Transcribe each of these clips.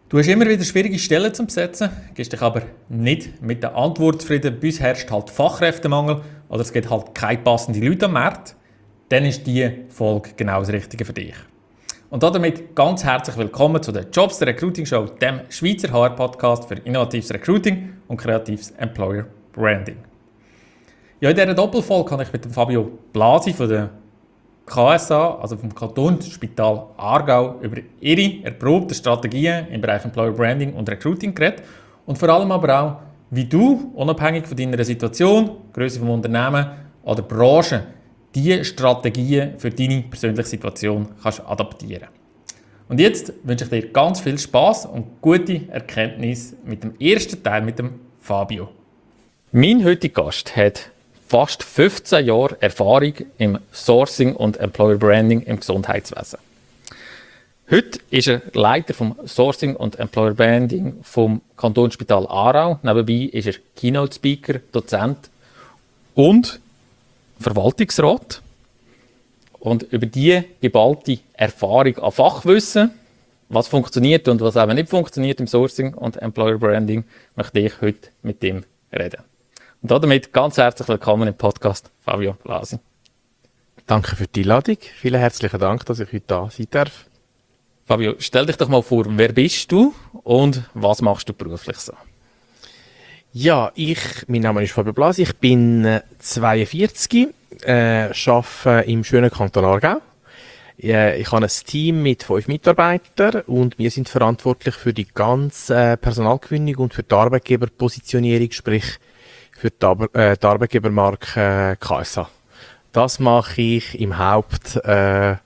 Du hast immer wieder schwierige Stellen zu besetzen, gibst dich aber nicht mit der Antwort zufrieden, bei uns herrscht halt Fachkräftemangel oder es gibt halt keine passenden Leute am Markt, dann ist diese Folge genau das Richtige für dich. Und damit ganz herzlich willkommen zu der Jobs der Recruiting Show, dem Schweizer HR-Podcast für innovatives Recruiting und kreatives Employer Branding. Ja, in dieser Doppelfolge habe ich mit dem Fabio Blasi von der KSA, also vom Kantonsspital Aargau, über ihre erprobten Strategien im Bereich Employer Branding und Recruiting geredet und vor allem aber auch, wie du, unabhängig von deiner Situation, Größe des Unternehmens oder Branche, diese Strategien für deine persönliche Situation kannst adaptieren. Und jetzt wünsche ich dir ganz viel Spaß und gute Erkenntnis mit dem ersten Teil mit dem Fabio. Mein heutiger Gast hat fast 15 Jahre Erfahrung im Sourcing und Employer Branding im Gesundheitswesen. Heute ist er Leiter vom Sourcing und Employer Branding vom Kantonsspital Aarau. Nebenbei ist er Keynote Speaker, Dozent und Verwaltungsrat. Und über diese geballte Erfahrung an Fachwissen, was funktioniert und was eben nicht funktioniert im Sourcing und Employer Branding, möchte ich heute mit ihm reden. Und damit ganz herzlich willkommen im Podcast, Fabio Blasi. Danke für die Einladung. Vielen herzlichen Dank, dass ich heute da sein darf. Fabio, stell dich doch mal vor, wer bist du und was machst du beruflich so? Ja, mein Name ist Fabio Blasi, ich bin 42, arbeite im schönen Kanton Aargau. Ich habe ein Team mit 5 Mitarbeitern und wir sind verantwortlich für die ganze Personalgewinnung und für die Arbeitgeberpositionierung, sprich für die Arbeitgebermarke KSA. Das mache ich in meiner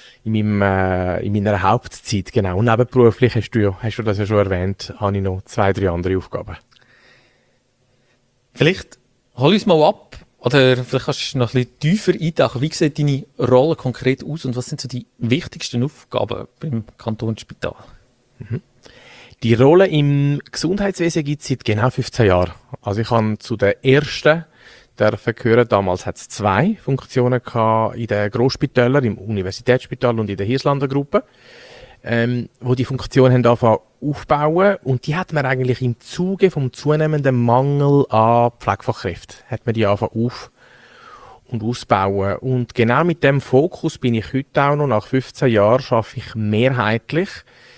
Hauptzeit, genau. Und nebenberuflich hast du das ja schon erwähnt, habe ich noch 2, 3 andere Aufgaben. Vielleicht hol uns mal ab, oder vielleicht kannst du noch ein bisschen tiefer eintauchen. Wie sieht deine Rolle konkret aus und was sind so die wichtigsten Aufgaben beim Kantonsspital? Die Rolle im Gesundheitswesen gibt es seit genau 15 Jahren. Also ich habe zu den ersten gehören. Damals hat es 2 Funktionen gehabt in den Grossspitälern, im Universitätsspital und in der Hirslander Gruppe, wo die Funktionen haben angefangen aufbauen. Und die hat man eigentlich im Zuge vom zunehmenden Mangel an Pflegefachkräften, hat man die angefangen auf- und ausbauen. Und genau mit dem Fokus bin ich heute auch noch, nach 15 Jahren, arbeite ich mehrheitlich.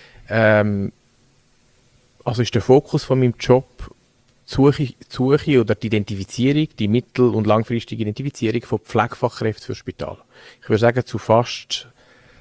Also ist der Fokus von meinem Job die Suche oder die Identifizierung, die mittel- und langfristige Identifizierung von Pflegefachkräften für Spital. Ich würde sagen, zu fast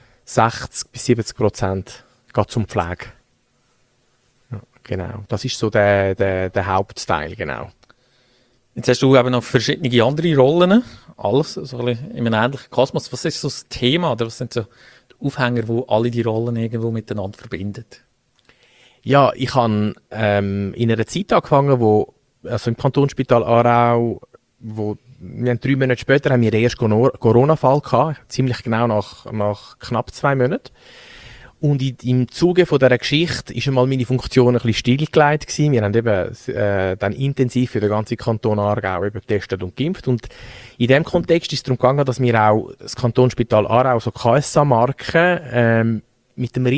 60-70% geht zum Pflege. Ja, genau. Das ist so der Hauptteil, genau. Jetzt hast du eben noch verschiedene andere Rollen, alles so ein bisschen in einem ähnlichen Kosmos. Was ist so das Thema oder was sind so die Aufhänger, die alle die Rollen irgendwo miteinander verbinden? Ja, ich habe in einer Zeit angefangen, also im Kantonsspital Aarau, wir haben 3 Monate später haben wir den ersten Corona-Fall gehabt, ziemlich genau nach knapp 2 Monaten. Und im Zuge von dieser Geschichte ist einmal meine Funktion ein bisschen stillgelegt gewesen. Wir haben eben dann intensiv für den ganzen Kanton Aargau eben getestet und geimpft. Und in diesem Kontext ist es darum gegangen, dass wir auch das Kantonsspital Aarau, so KSA-Marken, mit dem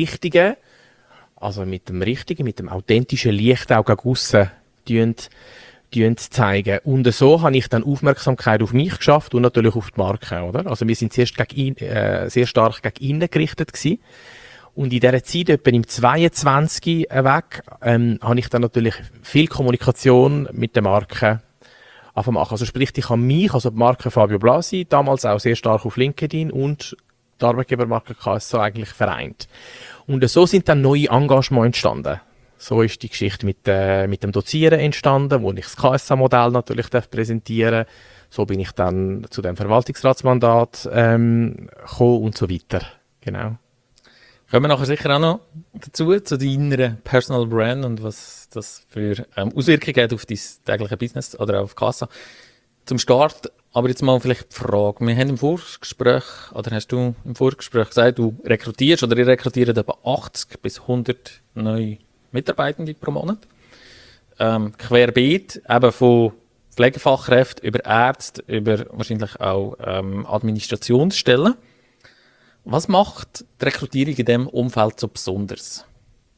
authentischen Licht auch gegen aussen zeigen. Und so habe ich dann Aufmerksamkeit auf mich geschafft und natürlich auf die Marke, oder? Also wir sind sehr stark gegen innen gerichtet gewesen. Und in dieser Zeit, etwa im 22 weg, habe ich dann natürlich viel Kommunikation mit der Marke machen. Also sprich, ich habe mich, also die Marke Fabio Blasi, damals auch sehr stark auf LinkedIn und die Arbeitgebermarke KSA eigentlich vereint. Und so sind dann neue Engagements entstanden. So ist die Geschichte mit dem Dozieren entstanden, wo ich das KSA-Modell natürlich präsentieren darf. So bin ich dann zu dem Verwaltungsratsmandat gekommen und so weiter. Genau. Kommen wir nachher sicher auch noch dazu, zu deiner Personal Brand und was das für Auswirkungen hat auf dein tägliche Business oder auf Kassa. Zum Start aber jetzt mal vielleicht die Frage. Wir haben im Vorgespräch, oder hast du im Vorgespräch gesagt, du rekrutierst oder ihr rekrutiert etwa 80 bis 100 neue Mitarbeitende pro Monat. Querbeet, eben von Pflegefachkräften über Ärzte, über wahrscheinlich auch Administrationsstellen. Was macht die Rekrutierung in diesem Umfeld so besonders?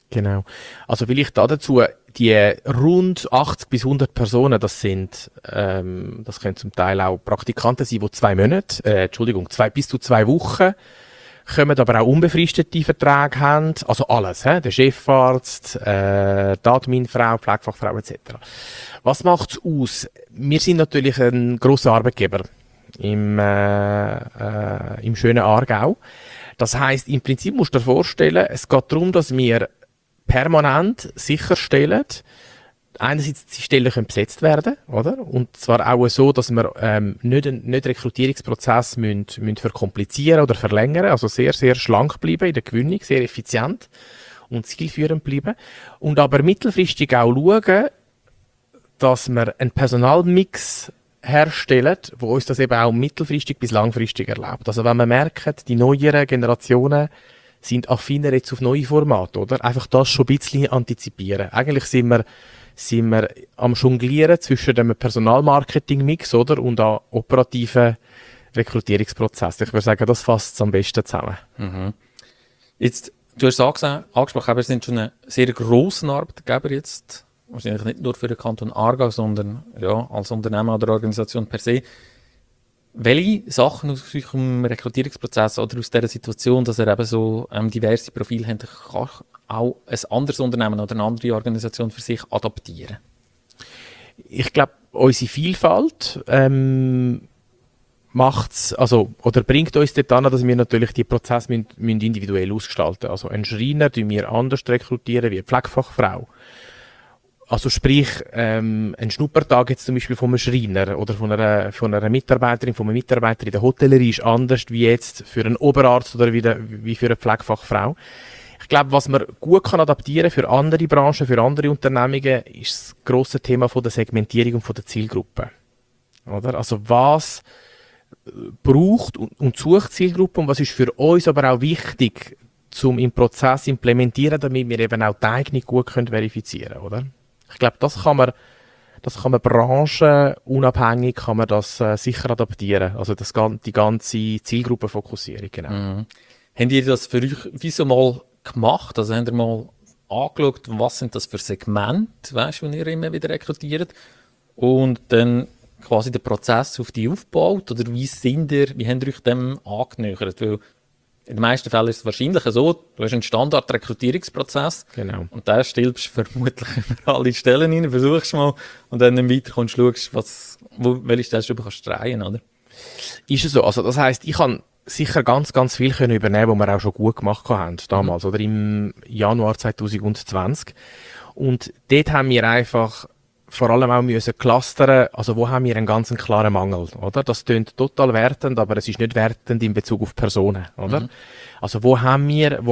Genau. Also vielleicht da dazu, die rund 80 bis 100 Personen, das können zum Teil auch Praktikanten sein, die 2 Monate, bis zu 2 Wochen kommen, aber auch unbefristete Verträge haben, also alles, der Chefarzt, die Adminfrau, Pflegefachfrau etc. Was macht's aus? Wir sind natürlich ein grosser Arbeitgeber im schönen Aargau. Das heisst, im Prinzip musst du dir vorstellen, es geht darum, dass wir permanent sicherstellen, einerseits die Stellen können besetzt werden, oder? Und zwar auch so, dass wir nicht Rekrutierungsprozess müssen verkomplizieren oder verlängern, also sehr, sehr schlank bleiben in der Gewinnung, sehr effizient und zielführend bleiben. Und aber mittelfristig auch schauen, dass wir einen Personalmix herstellen, wo uns das eben auch mittelfristig bis langfristig erlaubt. Also wenn man merkt, die neueren Generationen sind affiner jetzt auf neue Formate, oder? Einfach das schon ein bisschen antizipieren. Eigentlich sind wir am Jonglieren zwischen dem Personalmarketing-Mix, oder? Und am operativen Rekrutierungsprozess. Ich würde sagen, das fasst es am besten zusammen. Mhm. Jetzt, du hast es angesprochen, wir sind schon ein sehr grosser Arbeitgeber jetzt. Wahrscheinlich nicht nur für den Kanton Aargau, sondern ja, als Unternehmen oder Organisation per se. Welche Sachen aus eurem Rekrutierungsprozess oder aus dieser Situation, dass ihr eben so diverse Profile habt, kann auch ein anderes Unternehmen oder eine andere Organisation für sich adaptieren? Ich glaube, unsere Vielfalt macht's, also, oder bringt uns dort an, dass wir natürlich die Prozesse müssen individuell ausgestalten. Also einen Schreiner tun wir anders rekrutieren wie eine Pflegefachfrau. Also sprich, ein Schnuppertag jetzt zum Beispiel von einem Schreiner oder von einer Mitarbeiterin, von einem Mitarbeiter in der Hotellerie ist anders wie jetzt für einen Oberarzt oder wie für eine Pflegefachfrau. Ich glaube, was man gut kann adaptieren für andere Branchen, für andere Unternehmungen, ist das grosse Thema von der Segmentierung und von der Zielgruppe. Oder? Also was braucht und sucht Zielgruppe und was ist für uns aber auch wichtig, zum im Prozess implementieren, damit wir eben auch die Eignung gut verifizieren können, oder? Ich glaube, das kann man branchenunabhängig kann man das sicher adaptieren. Also die ganze Zielgruppenfokussierung, genau. Mhm. Habt ihr das für euch wie so mal gemacht? Also habt ihr mal angeschaut, was sind das für Segmente, weißt du, wenn ihr immer wieder rekrutiert? Und dann quasi den Prozess auf die aufgebaut? Oder wie habt ihr euch dem angenähert? Weil in den meisten Fällen ist es wahrscheinlich so, du hast einen Standard-Rekrutierungsprozess Genau. und da stellst du vermutlich über alle Stellen rein, versuchst mal und dann weiter kommst, schaust, welche Stellschrauben kannst du drehen, oder? Ist es so. Also das heisst, ich kann sicher ganz, ganz viel können übernehmen, was wir auch schon gut gemacht haben damals, oder im Januar 2020. Und dort haben wir einfach vor allem auch müssen clustern, also wo haben wir einen ganz klaren Mangel, oder? Das klingt total wertend, aber es ist nicht wertend in Bezug auf Personen, oder? Also wo haben wir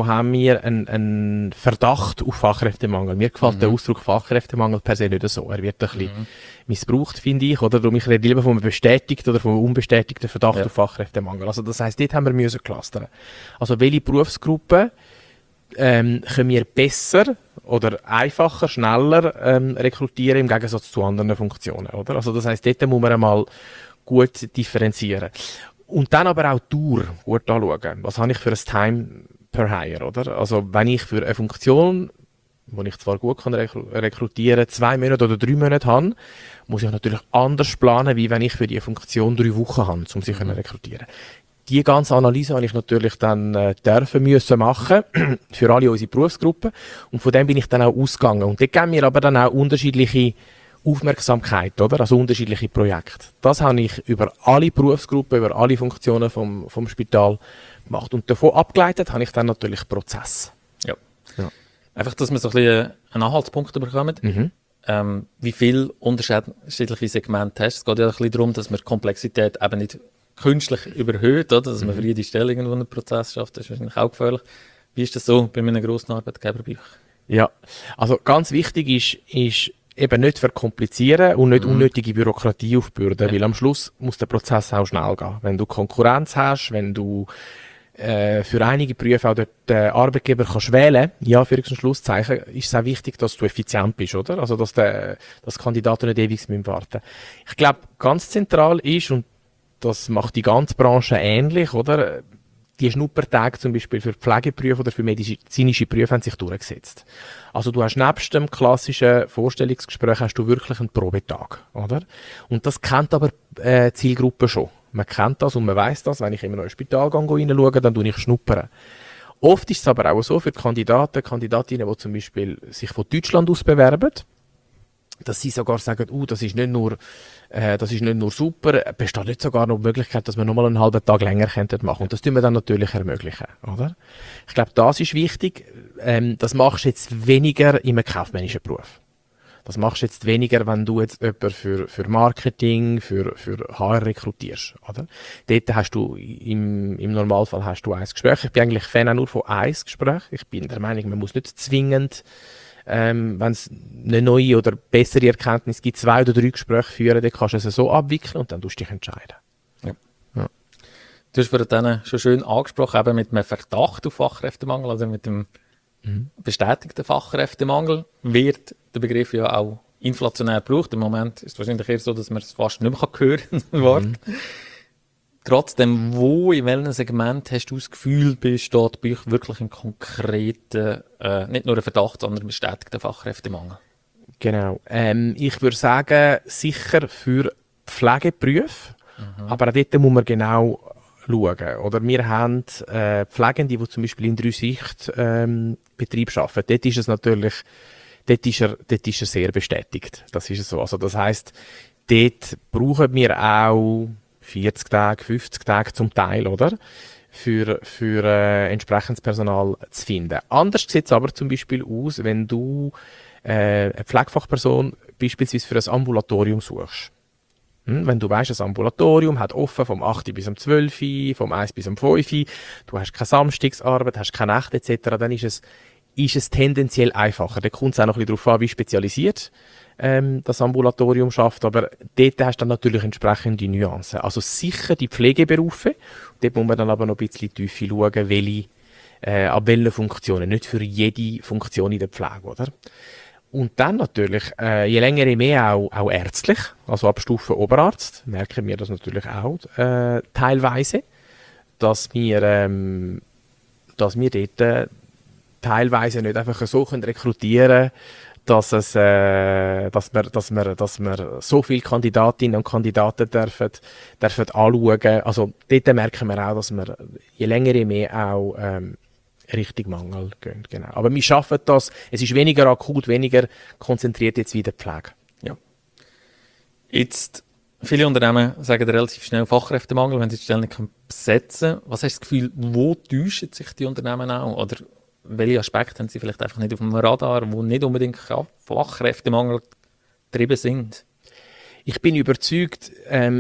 einen Verdacht auf Fachkräftemangel? Mir gefällt der Ausdruck Fachkräftemangel per se nicht so. Er wird ein bisschen missbraucht, finde ich, oder? Darum ich rede lieber von einem bestätigten oder von einem unbestätigten Verdacht auf Fachkräftemangel. Also das heisst, dort haben wir müssen clustern. Also welche Berufsgruppen können wir besser oder einfacher, schneller rekrutieren im Gegensatz zu anderen Funktionen, oder? Also das heisst, dort muss man einmal gut differenzieren. Und dann aber auch die Dauer gut anschauen. Was habe ich für ein Time per Hire, oder? Also wenn ich für eine Funktion, die ich zwar gut kann rekrutieren, 2 Monate oder 3 Monate habe, muss ich natürlich anders planen, wie wenn ich für die Funktion 3 Wochen habe, um sie rekrutieren. Die ganze Analyse habe ich natürlich dann müssen machen für alle unsere Berufsgruppen und von dem bin ich dann auch ausgegangen. Und dort geben wir aber dann auch unterschiedliche Aufmerksamkeit, oder? Also unterschiedliche Projekte. Das habe ich über alle Berufsgruppen, über alle Funktionen vom Spital gemacht. Und davon abgeleitet habe ich dann natürlich Prozess. Ja. Einfach, dass wir so ein bisschen einen Anhaltspunkt bekommen. Wie viele unterschiedliche Segmente hast. Es geht ja ein bisschen darum, dass man die Komplexität eben nicht künstlich überhöht, oder? Dass man für jede Stelle irgendwo einen Prozess schafft. Das ist wahrscheinlich auch gefährlich. Wie ist das so bei einem grossen Arbeitgeber bei euch? Ja, also ganz wichtig ist eben nicht verkomplizieren und nicht unnötige Bürokratie aufbürden, weil am Schluss muss der Prozess auch schnell gehen. Wenn du Konkurrenz hast, wenn du für einige Berufe auch den Arbeitgeber kannst wählen, ja, für ein Schlusszeichen, ist es auch wichtig, dass du effizient bist, oder? Also, dass Kandidaten nicht ewig warten müssen. Ich glaube, ganz zentral ist, und das macht die ganze Branche ähnlich, oder? die Schnuppertage zum Beispiel für Pflegeberufe oder für medizinische Berufe haben sich durchgesetzt. Also du hast nebst dem klassischen Vorstellungsgespräch hast du wirklich einen Probetag, oder? Und das kennt aber Zielgruppe schon. Man kennt das und man weiss das, wenn ich in ein Spital reinschaue, dann tue ich schnuppern. Oft ist es aber auch so für die Kandidaten, Kandidatinnen, die zum Beispiel sich von Deutschland aus bewerben, dass sie sogar sagen, das ist nicht nur super, besteht nicht sogar noch die Möglichkeit, dass wir nochmal einen halben Tag länger machen könnten. Und das tun wir dann natürlich ermöglichen, oder? Ich glaube, das ist wichtig. Das machst du jetzt weniger in einem kaufmännischen Beruf. Das machst du jetzt weniger, wenn du jetzt jemanden für Marketing, für HR rekrutierst, oder? Dort hast du, im Normalfall hast du ein Gespräch. Ich bin eigentlich Fan auch nur von einem Gespräch. Ich bin der Meinung, man muss nicht zwingend, wenn es eine neue oder bessere Erkenntnis gibt, 2 oder 3 Gespräche führen, dann kannst du es so abwickeln und dann tust du dich entscheiden. Ja. Ja. Du hast vorhin schon schön angesprochen, eben mit einem Verdacht auf Fachkräftemangel, also mit dem bestätigten Fachkräftemangel wird der Begriff ja auch inflationär gebraucht. Im Moment ist es wahrscheinlich eher so, dass man es fast nicht mehr hören kann. Trotzdem, in welchem Segment hast du das Gefühl, besteht bei euch wirklich ein konkreter, nicht nur ein Verdacht, sondern ein bestätigter Fachkräftemangel? Genau. Ich würde sagen, sicher für Pflegeberufe, aber auch dort muss man genau schauen. Oder wir haben Pflegende, die zum Beispiel in 3-Sicht arbeiten. Dort ist es natürlich, dort ist er sehr bestätigt. Das ist so. Also das heisst, dort brauchen wir auch 40 Tage, 50 Tage zum Teil, oder? Für entsprechendes Personal zu finden. Anders sieht es aber zum Beispiel aus, wenn du eine Pflegefachperson beispielsweise für ein Ambulatorium suchst. Wenn du weißt, das Ambulatorium hat offen vom 8 bis um 12, vom 1 bis um 5, du hast keine Samstagsarbeit, hast keine Nacht etc., dann ist es tendenziell einfacher. Da kommt es auch noch ein bisschen darauf an, wie spezialisiert das Ambulatorium schafft, aber dort hast du dann natürlich entsprechende Nuancen. Also sicher die Pflegeberufe, dort muss man dann aber noch ein bisschen tiefer schauen, ab welchen Funktionen, nicht für jede Funktion in der Pflege, oder? Und dann natürlich, je länger, je mehr auch ärztlich, also ab Stufe Oberarzt, merken wir das natürlich auch teilweise, dass wir dort teilweise nicht einfach so rekrutieren können, dass wir so viele Kandidatinnen und Kandidaten dürfen anschauen. Also dort merken wir auch, dass wir je länger, je mehr auch Richtung Mangel gehen. Genau. Aber wir schaffen das. Es ist weniger akut, weniger konzentriert jetzt wie der Pflege. Ja. Jetzt, viele Unternehmen sagen relativ schnell Fachkräftemangel, wenn sie die Stelle nicht besetzen können. Was hast du das Gefühl, wo täuschen sich die Unternehmen auch? Oder welche Aspekte haben sie vielleicht einfach nicht auf dem Radar, die nicht unbedingt Fachkräftemangel getrieben sind? Ich bin überzeugt,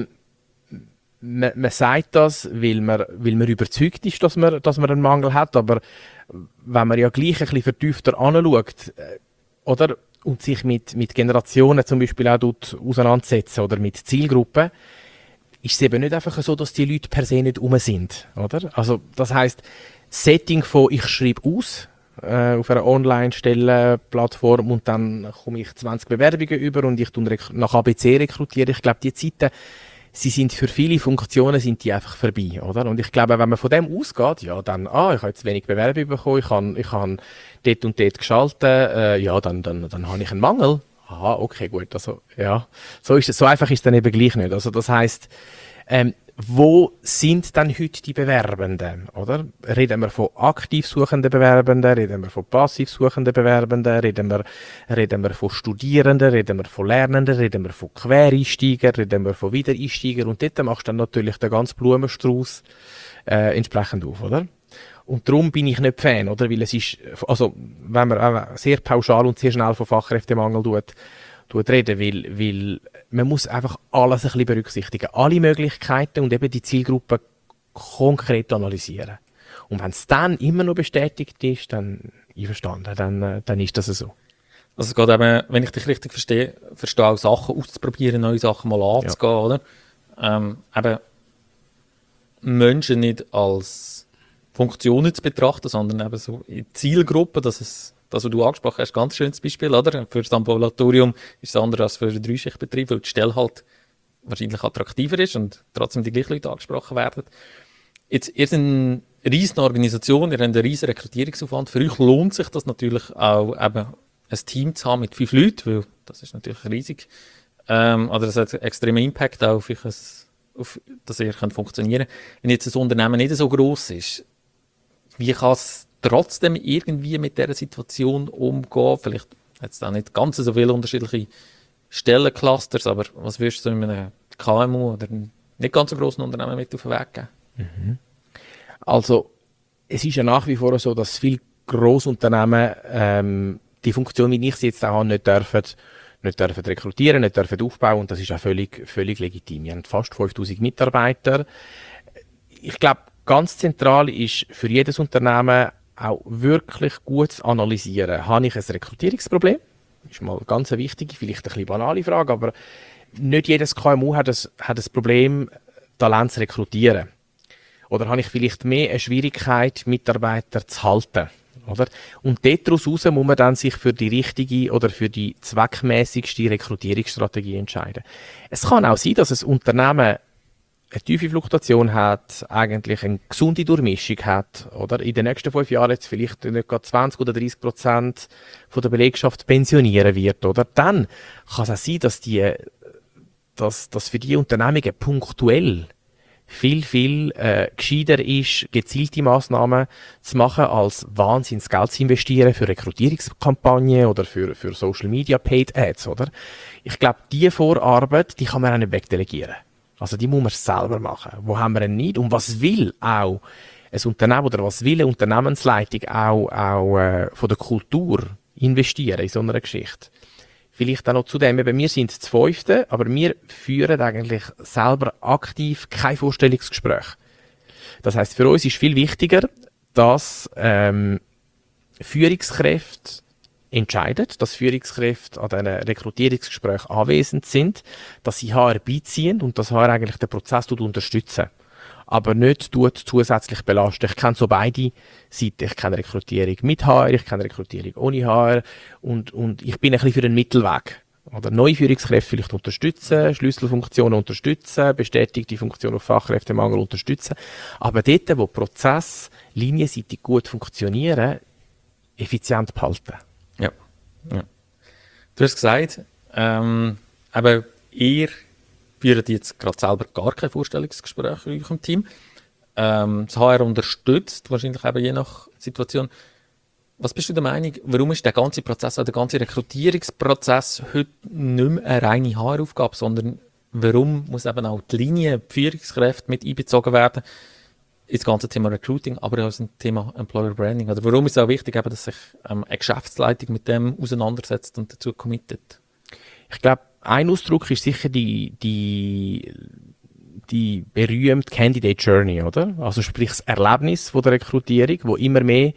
man sagt das, weil man überzeugt ist, dass man einen Mangel hat, aber wenn man ja gleich ein bisschen vertiefter anschaut, oder, und sich mit Generationen zum Beispiel auch auseinandersetzen oder mit Zielgruppen, ist es eben nicht einfach so, dass die Leute per se nicht rum sind, oder? Also das heisst, Setting von ich schreibe aus auf einer Online-Stelle-Plattform und dann komme ich 20 Bewerbungen über und ich nach ABC rekrutiere. Ich glaube, die Zeiten, sie sind für viele Funktionen sind die einfach vorbei, oder? Und ich glaube, wenn man von dem ausgeht, ja, dann, ich habe jetzt wenig Bewerbungen bekommen, ich habe dort und dort geschaltet, ja, dann habe ich einen Mangel. Aha, okay, gut, also, ja. So einfach ist es dann eben gleich nicht. Also, das heisst, wo sind dann heute die Bewerbenden, oder? Reden wir von aktiv suchenden Bewerbenden, reden wir von passiv suchenden Bewerbenden, reden wir von Studierenden, reden wir von Lernenden, reden wir von Quereinsteigern, reden wir von Wiedereinsteigern und dort machst du dann natürlich den ganzen Blumenstrauß entsprechend auf, oder? Und darum bin ich nicht Fan, oder? Weil es ist, also, wenn man sehr pauschal und sehr schnell von Fachkräftemangel reden, weil man muss einfach alles ein bisschen berücksichtigen. Alle Möglichkeiten und eben die Zielgruppe konkret analysieren. Und wenn es dann immer noch bestätigt ist, dann einverstanden, dann ist das so. Also es geht eben, wenn ich dich richtig verstehe auch Sachen auszuprobieren, neue Sachen mal anzugehen, oder? Eben Menschen nicht als Funktionen zu betrachten, sondern eben so in Zielgruppen, das, was du angesprochen hast, ganz schönes Beispiel, oder? Für das Ambulatorium ist es anders als für einen Dreischichtbetrieb, weil die Stelle halt wahrscheinlich attraktiver ist und trotzdem die gleichen Leute angesprochen werden. Jetzt, ihr seid eine riesen Organisation, ihr habt einen riesen Rekrutierungsaufwand. Für euch lohnt sich das natürlich auch, eben ein Team zu haben mit 5 Leuten, weil das ist natürlich riesig. Oder das hat einen extremen Impact auch auf dass ihr funktionieren könnt. Wenn jetzt ein Unternehmen nicht so gross ist, wie kann es trotzdem irgendwie mit dieser Situation umgehen? Vielleicht hat es auch nicht ganz so viele unterschiedliche Stellenclusters, aber was würdest du in einem KMU oder einem nicht ganz so grossen Unternehmen mit auf den Weg geben? Also, es ist ja nach wie vor so, dass viele Grossunternehmen die Funktion, wie ich sie jetzt auch habe, nicht dürfen rekrutieren, nicht dürfen aufbauen, und das ist auch völlig legitim. Wir haben fast 5000 Mitarbeiter. Ich glaube, ganz zentral ist für jedes Unternehmen auch wirklich gut zu analysieren. Habe ich ein Rekrutierungsproblem? Das ist mal ganz eine wichtige, vielleicht ein bisschen banale Frage, aber nicht jedes KMU hat ein Problem, Talent zu rekrutieren. Oder habe ich vielleicht mehr eine Schwierigkeit, Mitarbeiter zu halten? Oder? Und daraus muss man dann sich für die richtige oder für die zweckmäßigste Rekrutierungsstrategie entscheiden. Es kann auch sein, dass ein Unternehmen eine tiefe Fluktuation hat, eigentlich eine gesunde Durchmischung hat, oder? In den nächsten 5 Jahren jetzt vielleicht nicht gerade 20 oder 30% von der Belegschaft pensionieren wird, oder? Dann kann es auch sein, dass für die Unternehmungen punktuell viel gescheiter ist, gezielte Massnahmen zu machen, als wahnsinns Geld zu investieren für Rekrutierungskampagnen oder für Social Media Paid Ads, oder? Ich glaube, diese Vorarbeit, die kann man auch nicht wegdelegieren. Also die muss man selber machen. Wo haben wir denn nicht? Und was will auch ein Unternehmen oder was will eine Unternehmensleitung auch von der Kultur investieren in so einer Geschichte? Vielleicht auch noch zu dem, wir sind das 5., aber wir führen eigentlich selber aktiv kein Vorstellungsgespräch. Das heisst, für uns ist viel wichtiger, dass Führungskräfte entscheiden, dass Führungskräfte an diesen Rekrutierungsgesprächen anwesend sind, dass sie HR beiziehen und dass HR eigentlich den Prozess unterstützen. Aber nicht zusätzlich belasten. Ich kenne so beide Seiten. Ich kenne Rekrutierung mit HR, ich kenne Rekrutierung ohne HR und ich bin ein bisschen für den Mittelweg. Oder neue Führungskräfte vielleicht unterstützen, Schlüsselfunktionen unterstützen, bestätigte Funktionen auf Fachkräftemangel unterstützen. Aber dort, wo Prozesse linienseitig gut funktionieren, effizient behalten. Ja. Du hast gesagt, aber ihr führt jetzt gerade selber gar kein Vorstellungsgespräch in eurem Team. Das HR unterstützt, wahrscheinlich eben je nach Situation. Was bist du der Meinung, warum ist der ganze Prozess, der ganze Rekrutierungsprozess heute nicht mehr eine reine HR-Aufgabe, sondern warum muss eben auch die Linie, die Führungskräfte mit einbezogen werden ins ganze Thema Recruiting, aber auch ins Thema Employer Branding? Oder warum ist es auch wichtig, eben, dass sich eine Geschäftsleitung mit dem auseinandersetzt und dazu committet? Ich glaube, ein Ausdruck ist sicher die berühmte Candidate Journey, oder? Also sprich das Erlebnis von der Rekrutierung, wo immer mehr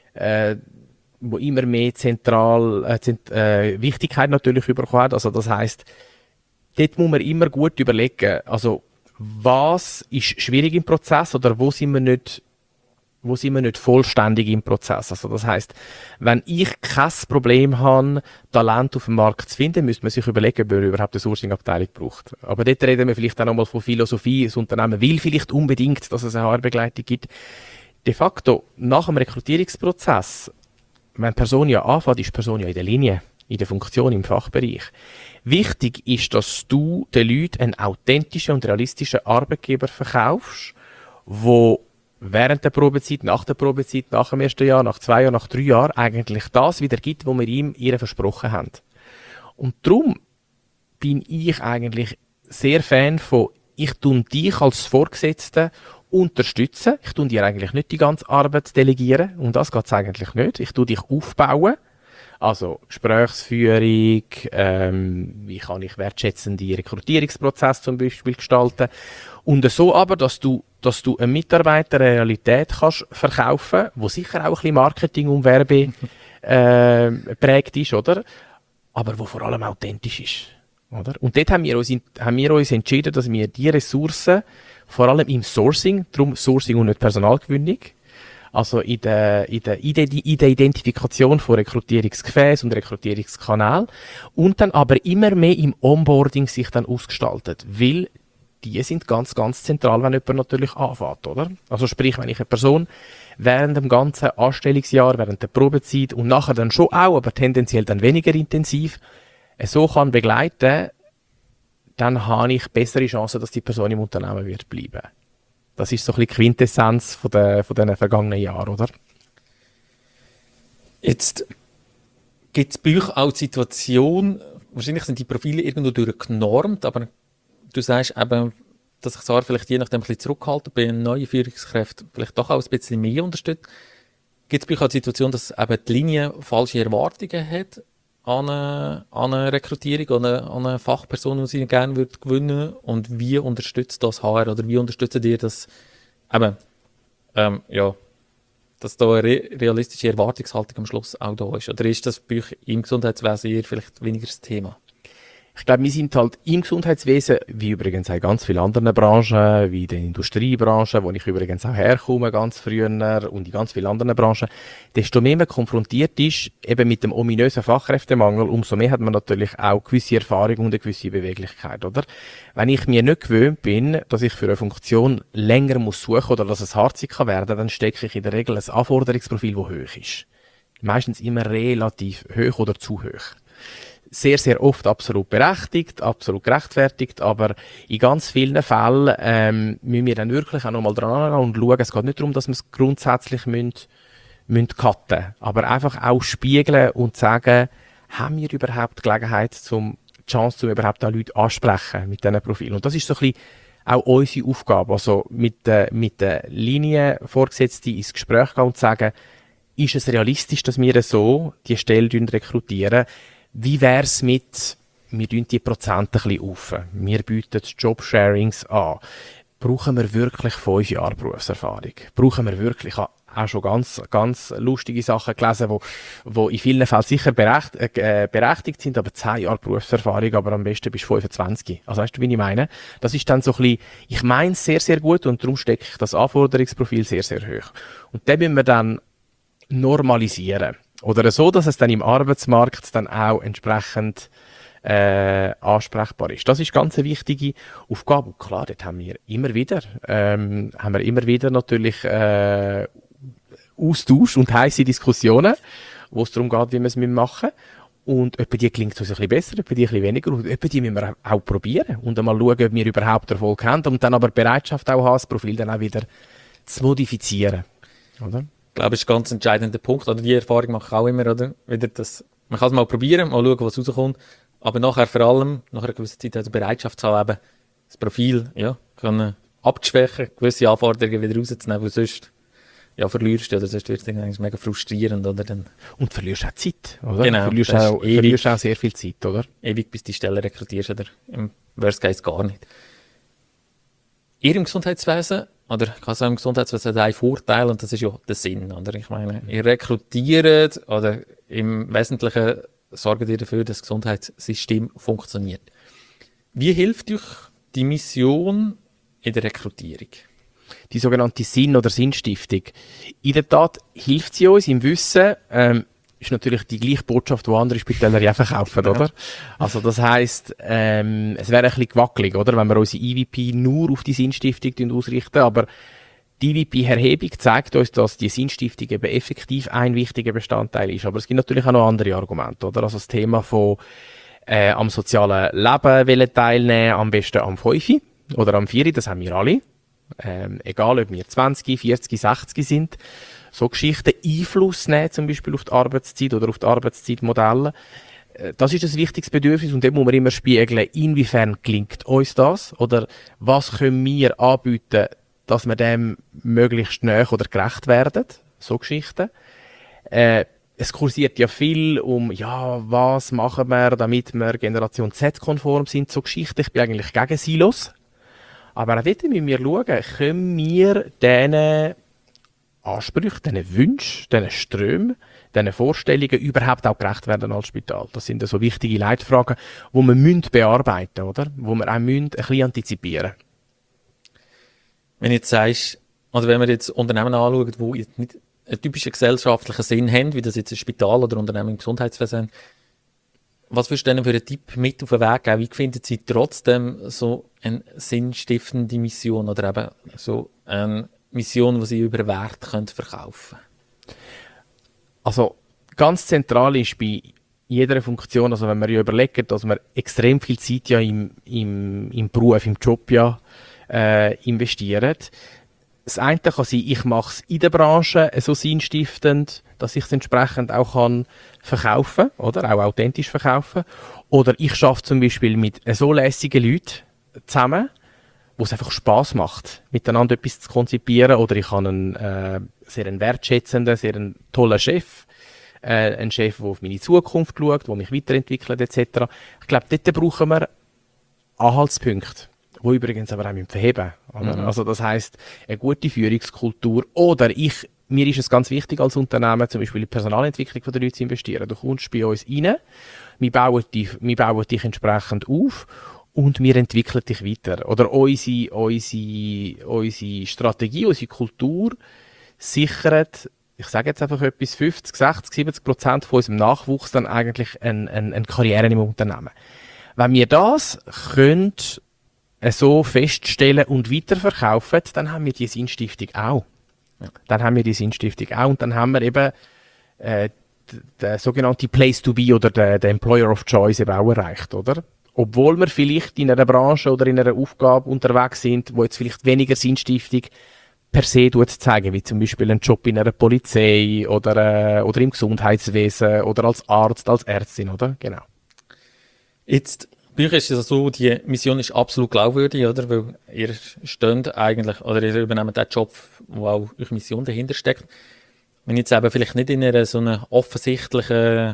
Wichtigkeit natürlich bekommt. Also das heisst, dort muss man immer gut überlegen, also was ist schwierig im Prozess oder wo sind wir nicht vollständig im Prozess. Also das heisst, wenn ich kein Problem habe, Talent auf dem Markt zu finden, müsste man sich überlegen, ob man überhaupt eine Sourcing-Abteilung braucht. Aber dort reden wir vielleicht auch nochmal von Philosophie. Das Unternehmen will vielleicht unbedingt, dass es eine HR-Begleitung gibt. De facto, nach dem Rekrutierungsprozess, wenn die Person ja anfängt, ist die Person ja in der Linie, in der Funktion, im Fachbereich. Wichtig ist, dass du den Leuten einen authentischen und realistischen Arbeitgeber verkaufst, wo während der Probezeit, nach der Probezeit, nach dem 1. Jahr, nach 2 Jahren, nach 3 Jahren eigentlich das wieder gibt, was wir ihr versprochen haben. Und darum bin ich eigentlich sehr Fan von, ich tue dich als Vorgesetzte unterstützen. Ich tue dir eigentlich nicht die ganze Arbeit delegieren. Und das geht es eigentlich nicht. Ich tue dich aufbauen. Also Gesprächsführung, wie kann ich wertschätzende Rekrutierungsprozesse zum Beispiel gestalten. Und so aber, dass du einem Mitarbeiter eine Realität kannst verkaufen, wo sicher auch ein bisschen Marketing und Werbe prägt ist, oder? Aber wo vor allem authentisch ist. Oder? Und dort haben wir uns entschieden, dass wir die Ressourcen, vor allem im Sourcing, darum Sourcing und nicht Personalgewinnung, also in der Identifikation von Rekrutierungsgefäßen und Rekrutierungskanälen und dann aber immer mehr im Onboarding sich dann ausgestaltet. Weil die sind ganz, ganz zentral, wenn jemand natürlich anfängt, oder? Also sprich, wenn ich eine Person während dem ganzen Anstellungsjahr, während der Probezeit und nachher dann schon auch, aber tendenziell dann weniger intensiv, so kann begleiten, dann habe ich bessere Chancen, dass die Person im Unternehmen wird bleiben. Das ist so ein bisschen die Quintessenz von den vergangenen Jahren, oder? Jetzt gibt es bei euch auch die Situation, wahrscheinlich sind die Profile irgendwo durchgenormt, aber du sagst eben, dass ich zwar vielleicht je nachdem ein bisschen zurückhalten, bei neuen Führungskräften vielleicht doch auch ein bisschen mehr unterstützt. Gibt es bei euch auch die Situation, dass eben die Linie falsche Erwartungen hat an eine Rekrutierung, an eine Fachperson, die sie gerne gewinnen würde? Und wie unterstützt das HR oder wie unterstützt ihr das eben, dass da eine realistische Erwartungshaltung am Schluss auch da ist? Oder ist das bei euch im Gesundheitswesen eher vielleicht weniger das Thema? Ich glaube, wir sind halt im Gesundheitswesen, wie übrigens auch ganz viele andere Branchen, wie in der Industriebranche, wo ich übrigens auch herkomme, ganz früher, und in ganz vielen anderen Branchen, desto mehr man konfrontiert ist, eben mit dem ominösen Fachkräftemangel, umso mehr hat man natürlich auch gewisse Erfahrung und eine gewisse Beweglichkeit, oder? Wenn ich mir nicht gewöhnt bin, dass ich für eine Funktion länger muss suchen oder dass es harzig kann werden, dann stecke ich in der Regel ein Anforderungsprofil, das hoch ist. Meistens immer relativ hoch oder zu hoch. Sehr, sehr oft absolut berechtigt, absolut gerechtfertigt, aber in ganz vielen Fällen müssen wir dann wirklich auch nochmal dran angehen und schauen. Es geht nicht darum, dass wir es grundsätzlich cutten, aber einfach auch spiegeln und sagen, haben wir überhaupt Gelegenheit, die Chance, um überhaupt auch Leute ansprechen mit diesen Profilen. Und das ist so ein bisschen auch unsere Aufgabe, also mit der Linienvorgesetzten ins Gespräch gehen und sagen, ist es realistisch, dass wir so die Stelle rekrutieren? Wie wäre es mit, wir die Prozente ein bisschen auf, wir bieten Jobsharings an. Brauchen wir wirklich 5 Jahre Berufserfahrung? Brauchen wir wirklich, ich habe auch schon ganz, ganz lustige Sachen gelesen, wo in vielen Fällen sicher berechtigt sind, aber 10 Jahre Berufserfahrung, aber am besten bis 25. Also weißt du, wie ich meine? Das ist dann so ein bisschen, ich meine es sehr, sehr gut und darum stecke ich das Anforderungsprofil sehr, sehr hoch. Und den müssen wir dann normalisieren. Oder so, dass es dann im Arbeitsmarkt dann auch entsprechend ansprechbar ist. Das ist ganz eine wichtige Aufgabe. Und klar, dort haben wir immer wieder natürlich Austausch und heisse Diskussionen, wo es darum geht, wie wir es machen müssen. Und etwa die klingt uns ein bisschen besser, etwa die ein bisschen weniger. Und etwa die müssen wir auch probieren und einmal schauen, ob wir überhaupt Erfolg haben. Und dann aber Bereitschaft auch haben, das Profil dann auch wieder zu modifizieren. Oder? Ich glaube, das ist ein ganz entscheidender Punkt. Oder die Erfahrung mache ich auch immer, oder? Wieder das, man kann es mal probieren, mal schauen, was rauskommt. Aber nachher vor allem, nach einer gewissen Zeit, die Bereitschaft zu haben, das Profil, können abzuschwächen, gewisse Anforderungen wieder rauszunehmen, weil sonst, verlierst du, oder sonst wird es eigentlich mega frustrierend, oder? Dann und verlierst auch Zeit, oder? Genau. Verlierst auch sehr viel Zeit, oder? Ewig, bis die Stelle rekrutierst, oder? Im Worst Case gar nicht. Ihr im Gesundheitswesen, oder ich kann sagen, im Gesundheitswesen hat einen Vorteil, und das ist ja der Sinn, oder? Ich meine, ihr rekrutiert, oder im Wesentlichen sorgt ihr dafür, dass das Gesundheitssystem funktioniert. Wie hilft euch die Mission in der Rekrutierung? Die sogenannte Sinn- oder Sinnstiftung. In der Tat hilft sie uns im Wissen, ist natürlich die gleiche Botschaft, die andere Spitäler ja verkaufen, ja. Oder? Also das heisst, es wäre ein bisschen gewackelig, oder? Wenn wir unsere EVP nur auf die Sinnstiftung ausrichten, aber die EVP-Erhebung zeigt uns, dass die Sinnstiftung eben effektiv ein wichtiger Bestandteil ist. Aber es gibt natürlich auch noch andere Argumente, oder? Also das Thema von am sozialen Leben teilnehmen, am besten am 5 oder am 4, das haben wir alle. Egal, ob wir 20, 40, 60 sind. So Geschichten Einfluss nehmen, zum Beispiel auf die Arbeitszeit oder auf die Arbeitszeitmodelle. Das ist ein wichtiges Bedürfnis und dem muss man immer spiegeln, inwiefern gelingt uns das oder was können wir anbieten, dass wir dem möglichst nahe oder gerecht werden. So Geschichten. Es kursiert ja viel was machen wir, damit wir Generation Z-konform sind. So Geschichten. Ich bin eigentlich gegen Silos. Aber auch dort müssen wir schauen, können wir diesen Ansprüchen, diesen Wünschen, diesen Strömen, diesen Vorstellungen überhaupt auch gerecht werden als Spital? Das sind so wichtige Leitfragen, die wir bearbeiten müssen, oder? Wo wir auch ein bisschen antizipieren. Wenn du jetzt sagst, oder wenn wir jetzt Unternehmen anschauen, die jetzt nicht einen typischen gesellschaftlichen Sinn haben, wie das jetzt ein Spital oder Unternehmen im Gesundheitswesen haben, Was würdest du denn für einen Tipp mit auf den Weg geben? Wie finden Sie trotzdem so eine sinnstiftende Mission oder eben so eine Mission, die Sie über Wert verkaufen können? Also ganz zentral ist bei jeder Funktion, also wenn wir ja überlegen, dass wir extrem viel Zeit ja im Beruf, im Job ja investieren. Das eine kann sein, ich mache es in der Branche so sinnstiftend, dass ich es entsprechend auch kann verkaufen, oder auch authentisch verkaufen. Oder ich schaffe zum Beispiel mit so lässigen Leuten zusammen, wo es einfach Spaß macht, miteinander etwas zu konzipieren. Oder ich habe einen sehr wertschätzenden, sehr einen tollen Chef, einen Chef, der auf meine Zukunft schaut, der mich weiterentwickelt etc. Ich glaube, dort brauchen wir Anhaltspunkte, die übrigens aber auch verheben müssen. Also das heisst, eine gute Führungskultur oder mir ist es ganz wichtig als Unternehmen, zum Beispiel in die Personalentwicklung der Leute zu investieren. Du kommst bei uns rein, wir bauen dich entsprechend auf und wir entwickeln dich weiter. Oder unsere Strategie, unsere Kultur sichert, ich sage jetzt einfach etwas, 50, 60, 70% von unserem Nachwuchs dann eigentlich eine Karriere im Unternehmen. Wenn wir das können so feststellen und weiterverkaufen, dann haben wir die Sinnstiftung auch. Ja. Dann haben wir die Sinnstiftung auch und dann haben wir eben der sogenannte Place to be oder der Employer of Choice eben auch erreicht, oder? Obwohl wir vielleicht in einer Branche oder in einer Aufgabe unterwegs sind, wo jetzt vielleicht weniger Sinnstiftung per se zeigen, wie zum Beispiel ein Job in einer Polizei oder im Gesundheitswesen oder als Arzt, als Ärztin, oder? Genau. Jetzt, bei euch ist es so, die Mission ist absolut glaubwürdig, oder? Weil ihr steht eigentlich, oder ihr übernehmt den Job, wo auch eure Mission dahinter steckt. Wenn jetzt eben vielleicht nicht in einer so einem offensichtlichen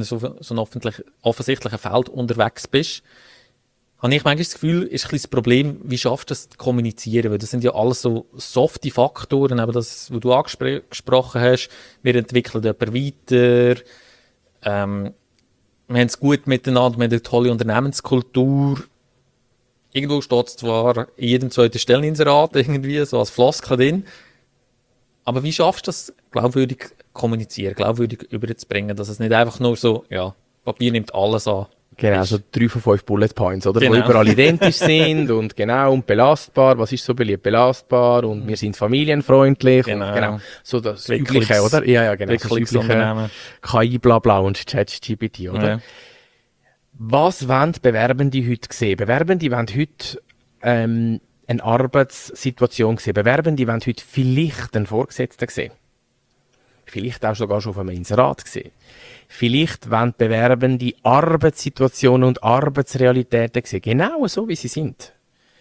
Feld unterwegs bist, habe ich manchmal das Gefühl, ist ein bisschen das Problem, wie schaffst du das zu kommunizieren? Weil das sind ja alles so softe Faktoren, eben das, was du angesprochen hast. Wir entwickeln jemanden weiter, wir haben es gut miteinander, wir haben eine tolle Unternehmenskultur. Irgendwo steht es zwar in jedem zweiten Stelleninserat irgendwie, so als Floskel drin, aber wie schaffst du das, glaubwürdig kommunizieren, glaubwürdig überzubringen, dass es nicht einfach nur so, ja, Papier nimmt alles an. Genau, also 3 von 5 Bullet Points, oder? Genau. Die überall identisch sind und genau, und belastbar. Was ist so beliebt? Belastbar und wir sind familienfreundlich. Genau. Und genau. So das Übliche, oder? Ja, genau. Das Übliche KI, Blabla und ChatGPT, oder? Ja. Was wollen Bewerbende heute sehen? Bewerbende wollen heute eine Arbeitssituation sehen. Bewerbende wollen heute vielleicht einen Vorgesetzten sehen. Vielleicht auch sogar schon auf einem Inserat sehen. Vielleicht wollen Bewerbende Arbeitssituationen und Arbeitsrealitäten sehen. Genau so, wie sie sind.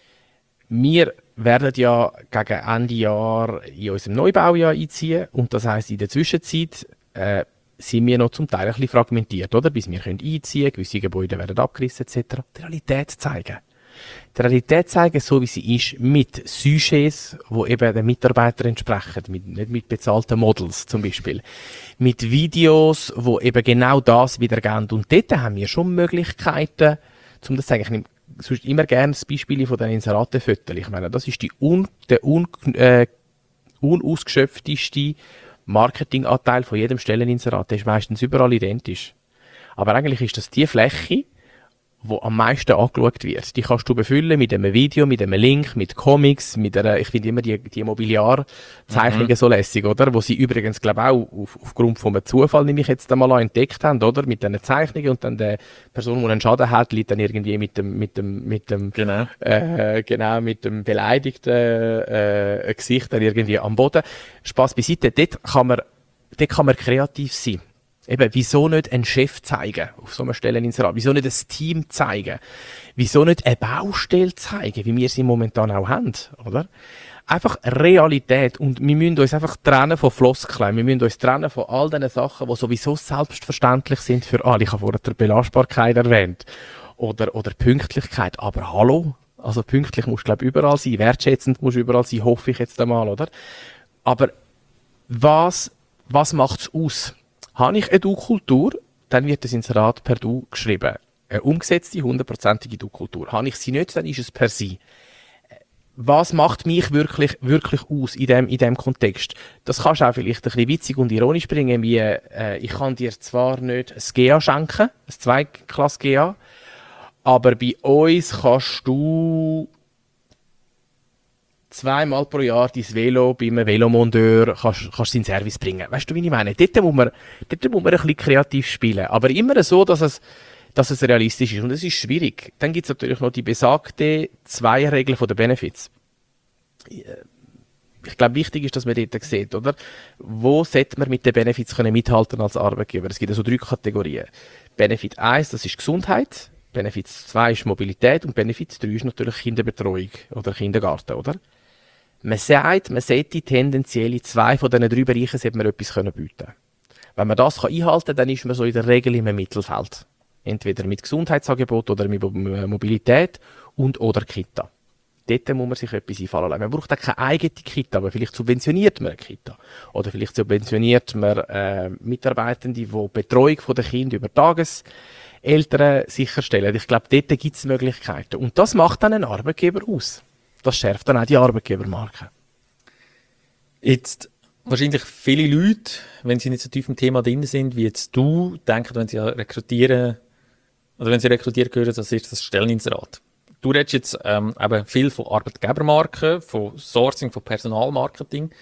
Wir werden ja gegen Ende Jahr in unserem Neubaujahr einziehen. Und das heisst, in der Zwischenzeit sind wir noch zum Teil ein bisschen fragmentiert, oder? Bis wir einziehen können, gewisse Gebäude werden abgerissen etc. Die Realität zeigen. Die Realität zeigen, so wie sie ist, mit Sujets, die eben den Mitarbeitern entsprechen, nicht mit bezahlten Models zum Beispiel. Mit Videos, die eben genau das wiedergeben. Und dort haben wir schon Möglichkeiten, um das zu sagen. Ich nehme sonst immer gerne das Beispiel von den Inseratenfotos. Ich meine, das ist der unausgeschöpfteste Marketinganteil von jedem Stelleninserat. Der ist meistens überall identisch. Aber eigentlich ist das die Fläche, wo am meisten angeschaut wird. Die kannst du befüllen mit einem Video, mit einem Link, mit Comics, mit einer, ich finde immer die Mobiliarzeichnungen so lässig, oder? Wo sie übrigens, glaube ich, auch aufgrund von einem Zufall, nehme ich jetzt einmal an, entdeckt haben, oder? Mit diesen Zeichnungen und dann der Person, die einen Schaden hat, liegt dann irgendwie mit dem mit dem beleidigten Gesicht dann irgendwie am Boden. Spaß beiseite, dort kann man kreativ sein. Eben, wieso nicht einen Chef zeigen auf so einer Stelleninserat? Wieso nicht ein Team zeigen? Wieso nicht eine Baustelle zeigen, wie wir sie momentan auch haben, oder? Einfach Realität. Und wir müssen uns einfach trennen von Floskeln. Wir müssen uns trennen von all diesen Sachen, die sowieso selbstverständlich sind für alle. Ich habe vorher die Belastbarkeit erwähnt. Oder Pünktlichkeit. Aber hallo? Also pünktlich musst du, glaube ich, überall sein. Wertschätzend musst du überall sein, hoffe ich jetzt einmal, oder? Aber was macht es aus? Habe ich eine Du-Kultur, dann wird das Inserat per Du geschrieben. Eine umgesetzte, 100%ige Du-Kultur. Habe ich sie nicht, dann ist es per Sie. was macht mich wirklich aus in dem Kontext? Das kannst du auch vielleicht ein bisschen witzig und ironisch bringen, wie ich kann dir zwar nicht ein GA schenken, ein Zweiklasse GA, aber bei uns kannst du zweimal pro Jahr dein Velo bei einem Velomondeur kannst in den Service bringen. Weißt du, wie ich meine? Dort muss man ein bisschen kreativ spielen, aber immer so, dass es realistisch ist. Und es ist schwierig. Dann gibt es natürlich noch die besagte Zweierregel der Benefits. Ich glaube, wichtig ist, dass man dort sieht, oder? Wo sollte man mit den Benefits mithalten als Arbeitgeber? Es gibt also 3 Kategorien. Benefit 1, das ist Gesundheit. Benefit 2 ist Mobilität. Und Benefit 3 ist natürlich Kinderbetreuung oder Kindergarten, oder? Man sagt, man sollte tendenziell in 2 von diesen 3 Bereichen sollte man etwas bieten können. Wenn man das einhalten kann, dann ist man so in der Regel im Mittelfeld. Entweder mit Gesundheitsangebot oder mit Mobilität oder Kita. Dort muss man sich etwas einfallen lassen. Man braucht auch keine eigene Kita, aber vielleicht subventioniert man eine Kita. Oder vielleicht subventioniert man Mitarbeitende, die die Betreuung der Kinder über Tageseltern sicherstellen. Ich glaube, dort gibt es Möglichkeiten. Und das macht dann einen Arbeitgeber aus. Das schärft dann auch die Arbeitgebermarke. Jetzt wahrscheinlich viele Leute, wenn sie nicht so tief im Thema drin sind, wie jetzt du, denken, wenn sie rekrutieren, oder wenn sie rekrutiert gehören, das ist das Stelleninserat. Du redest jetzt eben viel von Arbeitgebermarken, von Sourcing, von Personalmarketing.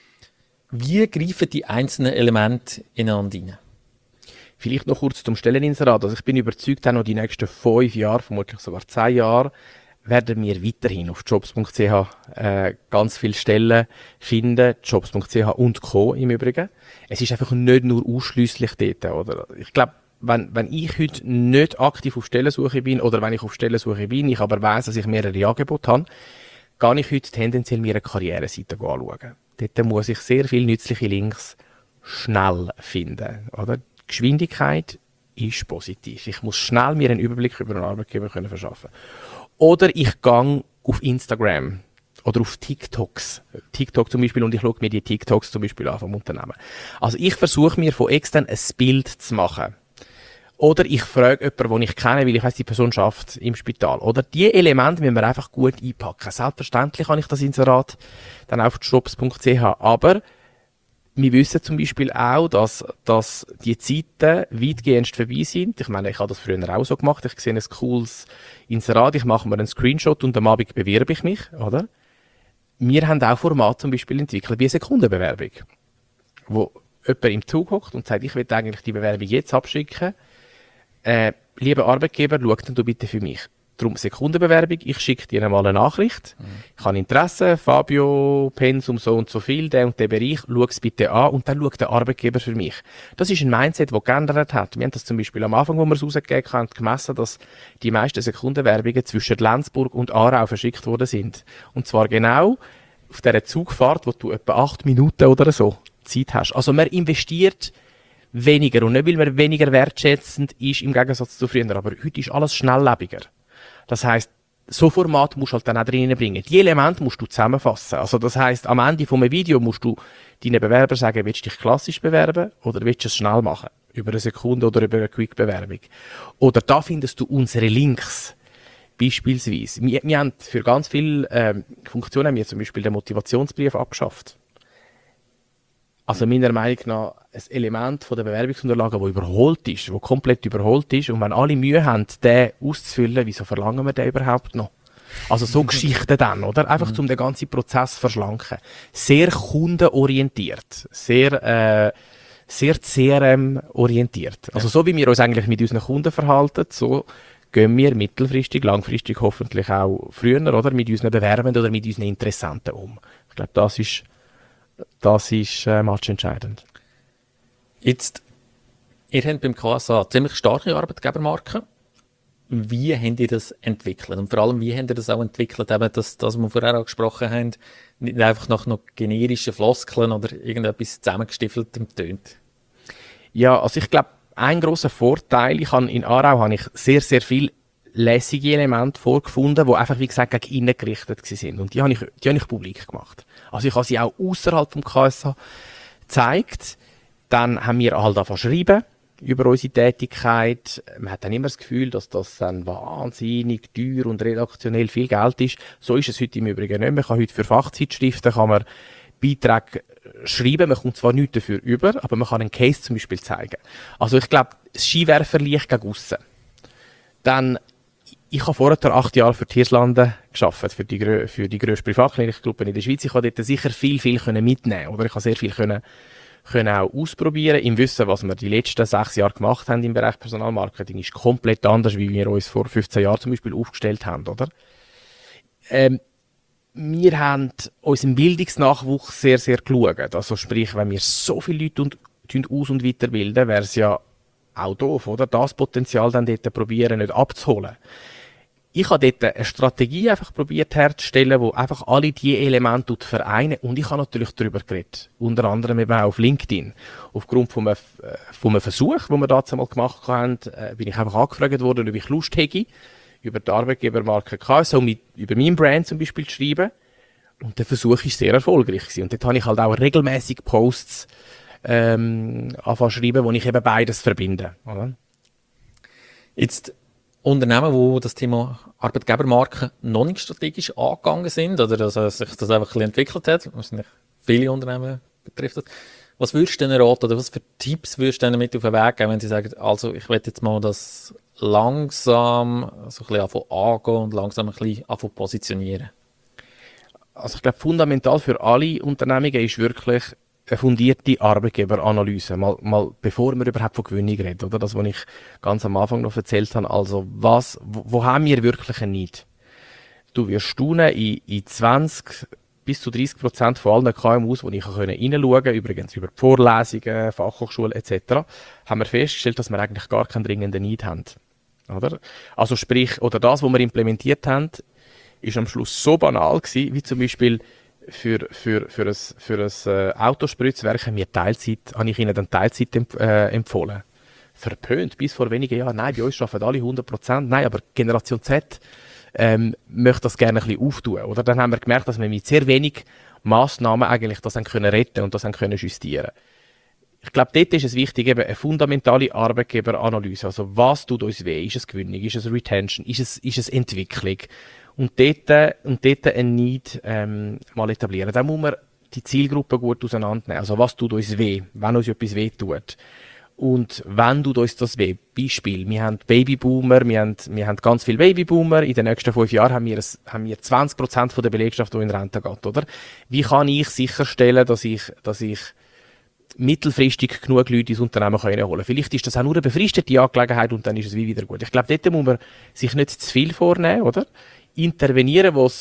Wie greifen die einzelnen Elemente ineinander rein? Vielleicht noch kurz zum Stelleninserat. Also ich bin überzeugt, auch noch die nächsten 5 Jahre, vermutlich sogar 10 Jahre, werden wir weiterhin auf jobs.ch ganz viele Stellen finden, jobs.ch und Co. im Übrigen. Es ist einfach nicht nur ausschliesslich dort, oder? Ich glaube, wenn ich heute nicht aktiv auf Stellensuche bin oder wenn ich auf Stellensuche bin, ich aber weiss, dass ich mehrere Angebote habe, gehe ich heute tendenziell mir eine Karriereseite anschauen. Dort muss ich sehr viele nützliche Links schnell finden, oder? Die Geschwindigkeit ist positiv. Ich muss schnell mir einen Überblick über einen Arbeitgeber verschaffen. Oder ich gehe auf Instagram oder auf TikToks. TikTok zum Beispiel, und ich schaue mir die TikToks zum Beispiel an vom Unternehmen. Also ich versuche mir von extern ein Bild zu machen. Oder ich frage jemanden, den ich kenne, weil ich weiss, die Person arbeitet im Spital. Oder die Elemente müssen wir einfach gut einpacken. Selbstverständlich kann ich das Inserat dann auf jobs.ch. Aber wir wissen zum Beispiel auch, dass die Zeiten weitgehend vorbei sind. Ich meine, ich habe das früher auch so gemacht. Ich sehe ein cooles Inserat, ich mache mir einen Screenshot und am Abend bewerbe ich mich, oder? Wir haben auch Formate zum Beispiel entwickelt, wie eine Sekundenbewerbung, wo jemand im Zug hockt und sagt, ich will eigentlich die Bewerbung jetzt abschicken. Lieber Arbeitgeber, schau dann du bitte für mich. Darum Sekundenbewerbung, ich schicke dir einmal eine Nachricht. Ich habe Interesse, Fabio, Pensum so und so viel, der und der Bereich, schau es bitte an und dann schaut der Arbeitgeber für mich. Das ist ein Mindset, das geändert hat. Wir haben das zum Beispiel am Anfang, wo wir es rausgegeben haben, gemessen, dass die meisten Sekundenwerbungen zwischen Lenzburg und Aarau verschickt worden sind. Und zwar genau auf dieser Zugfahrt, wo du etwa 8 Minuten oder so Zeit hast. Also man investiert weniger und nicht, weil man weniger wertschätzend ist im Gegensatz zu früher, aber heute ist alles schnelllebiger. Das heisst, so Format musst du halt dann auch drinnen bringen. Die Elemente musst du zusammenfassen. Also das heisst, am Ende von einem Video musst du deinen Bewerber sagen, willst du dich klassisch bewerben oder willst du es schnell machen? Über eine Sekunde oder über eine Quick-Bewerbung. Oder da findest du unsere Links. Beispielsweise. Wir haben für ganz viele Funktionen haben wir zum Beispiel den Motivationsbrief abgeschafft. Also meiner Meinung nach ein Element von der Bewerbungsunterlagen, das überholt ist, das komplett überholt ist. Und wenn alle Mühe haben, den auszufüllen, wieso verlangen wir den überhaupt noch? Also so Geschichten dann, oder? Einfach um den ganzen Prozess zu verschlanken. Sehr kundenorientiert. Sehr CRM-orientiert. Also so wie wir uns eigentlich mit unseren Kunden verhalten, so gehen wir mittelfristig, langfristig hoffentlich auch früher, oder? Mit unseren Bewerbenden oder mit unseren Interessenten um. Ich glaube, das ist matchentscheidend. Jetzt, ihr habt beim KSA ziemlich starke Arbeitgebermarken. Wie habt ihr das entwickelt? Und vor allem, wie habt ihr das auch entwickelt, eben das wir vorher auch gesprochen haben, nicht einfach nach noch generischen Floskeln oder irgendetwas zusammengestiefeltem tönt? Ja, also ich glaube, ein grosser Vorteil, in Aarau habe ich sehr, sehr viele lässige Elemente vorgefunden, die einfach, wie gesagt, gegen innen gerichtet waren. Und die habe ich publik gemacht. Also ich habe sie auch außerhalb vom KSA gezeigt. Dann haben wir halt angefangen zu schreiben. über unsere Tätigkeit. Man hat dann immer das Gefühl, dass das dann wahnsinnig teuer und redaktionell viel Geld ist. So ist es heute im Übrigen nicht. Man kann heute für Fachzeitschriften Beiträge schreiben. Man kommt zwar nichts dafür über, aber man kann einen Case zum Beispiel zeigen. Also ich glaube, das Skiwerferlicht gegen aussen. Dann, ich habe vorher 8 Jahre für Tierslanden gearbeitet, für die grösste Privatklinikgruppe in der Schweiz. Ich konnte dort sicher viel mitnehmen, oder? Ich habe sehr viel können auch ausprobieren, im Wissen, was wir die letzten 6 Jahre gemacht haben im Bereich Personalmarketing, ist komplett anders, wie wir uns vor 15 Jahren zum Beispiel aufgestellt haben, oder? Wir haben unseren Bildungsnachwuchs sehr, sehr geschaut. Also sprich, wenn wir so viele Leute aus- und weiterbilden, wäre es ja auch doof, oder? Das Potenzial dann dort probieren, nicht abzuholen. Ich habe dort eine Strategie einfach probiert herzustellen, wo einfach alle diese Elemente vereinen. Und ich habe natürlich darüber geredet. Unter anderem eben auch auf LinkedIn. Aufgrund von einem Versuch, den wir damals mal gemacht haben, bin ich einfach angefragt worden, ob ich Lust hätte, über die Arbeitgebermarke KSO über meinen Brand zum Beispiel zu schreiben. Und der Versuch war sehr erfolgreich gewesen. Und dort habe ich halt auch regelmäßig Posts anfangen zu schreiben, wo ich eben beides verbinde. Oder? Jetzt Unternehmen, die das Thema Arbeitgebermarke noch nicht strategisch angegangen sind oder dass sich das einfach ein bisschen entwickelt hat, wahrscheinlich viele Unternehmen betrifft das. Was würdest du denen raten oder was für Tipps würdest du denen mit auf den Weg geben, wenn sie sagen, also ich will jetzt mal das langsam so ein bisschen anfangen angehen und langsam ein bisschen anfangen positionieren? Also ich glaube, fundamental für alle Unternehmungen ist wirklich eine fundierte Arbeitgeberanalyse. Mal bevor wir überhaupt von Gewinnung reden, oder? Das, was ich ganz am Anfang noch erzählt habe. Also wo haben wir wirklich einen Need? Du wirst staunen, in 20 bis zu 30% von allen KMUs, die ich reinschauen konnte, übrigens über die Vorlesungen, Fachhochschulen etc., haben wir festgestellt, dass wir eigentlich gar keinen dringenden Need haben. Oder? Also sprich, oder das, was wir implementiert haben, ist am Schluss so banal gewesen, wie zum Beispiel für ein Autospritzwerk habe ich ihnen dann Teilzeit empfohlen. Verpönt, bis vor wenigen Jahren. Nein, bei uns arbeiten alle 100%. Nein, aber Generation Z möchte das gerne ein bisschen auftun. Oder? Dann haben wir gemerkt, dass wir mit sehr wenig Massnahmen eigentlich das haben können retten und das haben können justieren. Ich glaube, dort ist es wichtig, eben eine fundamentale Arbeitgeberanalyse. Also was tut uns weh? Ist es Gewinnung? Ist es Retention? Ist es Entwicklung? Und dort ein Need mal etablieren. Dann muss man die Zielgruppe gut auseinandernehmen. Also was tut uns weh, wenn uns etwas weh tut. Und wann tut uns das weh? Beispiel, wir haben Babyboomer, wir haben ganz viele Babyboomer. In den nächsten 5 Jahren haben wir 20% von der Belegschaft, die in Rente geht. Oder? Wie kann ich sicherstellen, dass ich mittelfristig genug Leute ins Unternehmen reinholen kann? Vielleicht ist das auch nur eine befristete Angelegenheit und dann ist es wieder gut. Ich glaube, dort muss man sich nicht zu viel vornehmen, oder? Intervenieren, wo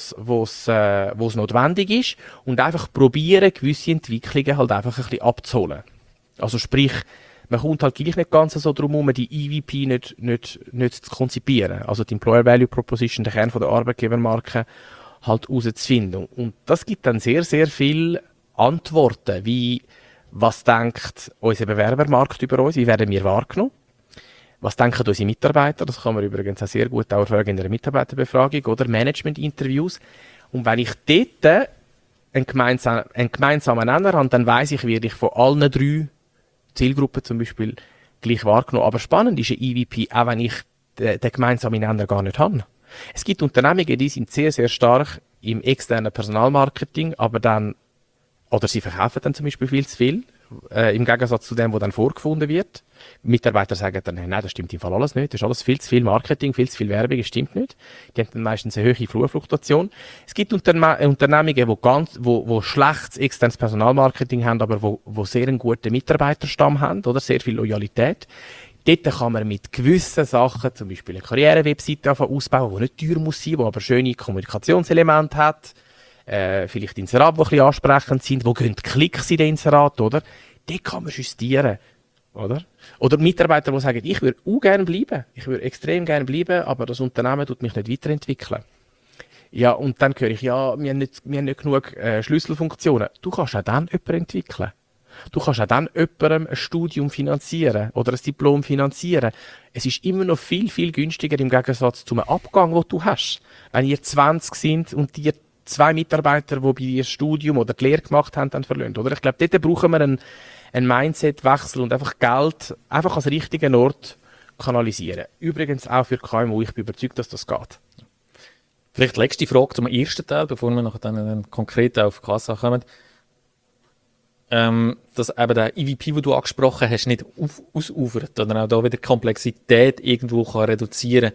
es notwendig ist und einfach probieren, gewisse Entwicklungen halt einfach ein bisschen abzuholen. Also sprich, man kommt halt gleich nicht ganz so drum herum, die EVP nicht zu konzipieren. Also die Employer Value Proposition, der Kern von der Arbeitgebermarke, halt herauszufinden. Und das gibt dann sehr, sehr viele Antworten, wie was denkt unser Bewerbermarkt über uns, wie werden wir wahrgenommen? Was denken unsere Mitarbeiter? Das kann man übrigens auch sehr gut auch erfragen in einer Mitarbeiterbefragung oder Management-Interviews. Und wenn ich dort einen gemeinsamen Nenner habe, dann weiss ich, werde ich von allen 3 Zielgruppen zum Beispiel gleich wahrgenommen. Aber spannend ist ein EVP, auch wenn ich den gemeinsamen Nenner gar nicht habe. Es gibt Unternehmungen, die sind sehr, sehr stark im externen Personalmarketing, aber dann, oder sie verkaufen dann zum Beispiel viel zu viel, im Gegensatz zu dem, was dann vorgefunden wird. Mitarbeiter sagen dann, nein, das stimmt im Fall alles nicht, das ist alles viel zu viel Marketing, viel zu viel Werbung, das stimmt nicht. Die haben dann meistens eine hohe Flurfluktuation. Es gibt Unternehmungen, die schlechtes externes Personalmarketing haben, aber wo sehr einen guten Mitarbeiterstamm haben, oder sehr viel Loyalität. Dort kann man mit gewissen Sachen, zum Beispiel eine Karrierewebseite ausbauen, die nicht teuer muss sein, die aber schöne Kommunikationselemente hat, vielleicht Inserate, die ein bisschen ansprechend sind, wo gehen die Klicks in den Inserat, oder? Dort kann man justieren, oder? Oder Mitarbeiter, die sagen, ich würde auch gerne bleiben, ich würde extrem gerne bleiben, aber das Unternehmen tut mich nicht weiterentwickeln. Ja, und dann höre ich, ja, wir haben nicht genug Schlüsselfunktionen. Du kannst auch dann jemanden entwickeln. Du kannst auch dann jemandem ein Studium finanzieren oder ein Diplom finanzieren. Es ist immer noch viel, viel günstiger im Gegensatz zu einem Abgang, den du hast. Wenn ihr 20 sind und dir 2 Mitarbeiter, die bei ihr Studium oder die Lehre gemacht haben, dann verlassen, oder? Ich glaube, dort brauchen wir einen Mindset-Wechsel und einfach Geld einfach an den richtigen Ort kanalisieren. Übrigens auch für KMU, ich bin überzeugt, dass das geht. Vielleicht letzte Frage zum ersten Teil, bevor wir noch dann konkret auf die Kasse kommen. Dass eben der EVP, den du angesprochen hast, nicht ausufert oder auch da wieder Komplexität irgendwo kann reduzieren.